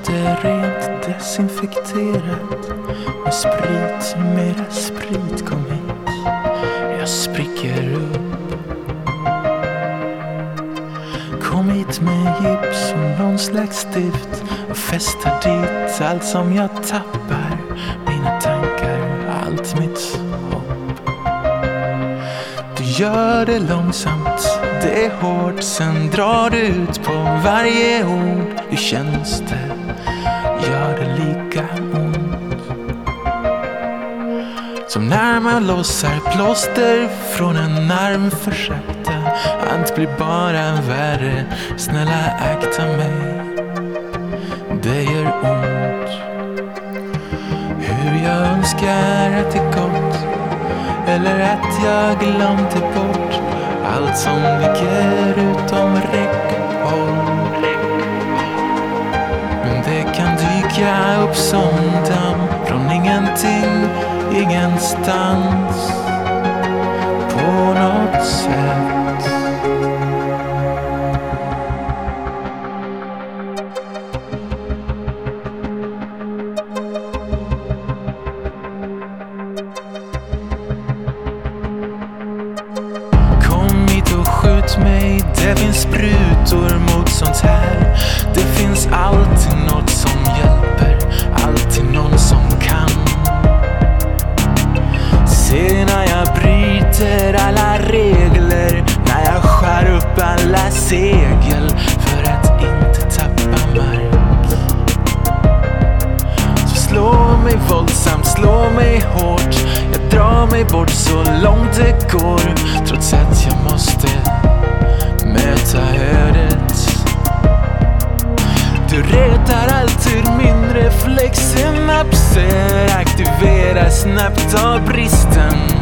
det rent desinfekterat med sprit, mera sprit kom hit. Jag spricker upp. Kom hit med gips och någon slags stift och fäster dit allt som jag tappar. Mina tankar, allt mitt hopp. Du gör det långsamt, det är hårt. Sen drar du ut på varje ord. Hur känns det? Gör det lika ont som när man lossar plåster från en arm för sakta. Allt blir bara värre. Snälla akta mig, det gör ont. Hur jag önskar att det gått, eller att jag glömde bort allt som ligger utom räckhåll. Men det kan dyka upp som damm från ingenting, ingenstans, på något sätt. Skjut mig, det finns sprutor mot sånt här. Det finns alltid något som hjälper, alltid någon som kan. Se när jag bryter alla regler, när jag skär upp alla segel för att inte tappa mark. Så slå mig våldsamt, slå mig hårt. Jag drar mig bort så långt det går, trots att jag måste möta ödet. Du retar alltid min reflex. Synapser aktiveras snabbt av bristen